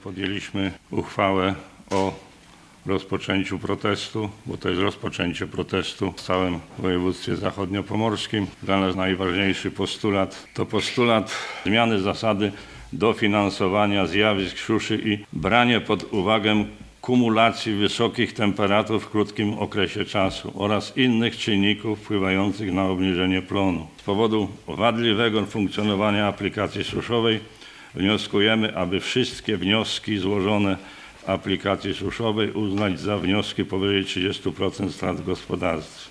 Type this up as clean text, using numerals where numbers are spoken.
podjęliśmy uchwałę o rozpoczęciu protestu, bo to jest rozpoczęcie protestu w całym województwie zachodniopomorskim. Dla nas najważniejszy postulat to postulat zmiany zasady dofinansowania zjawisk suszy i branie pod uwagę kumulacji wysokich temperatur w krótkim okresie czasu oraz innych czynników wpływających na obniżenie plonu. Z powodu wadliwego funkcjonowania aplikacji suszowej wnioskujemy, aby wszystkie wnioski złożone w aplikacji suszowej uznać za wnioski powyżej 30% strat gospodarstw.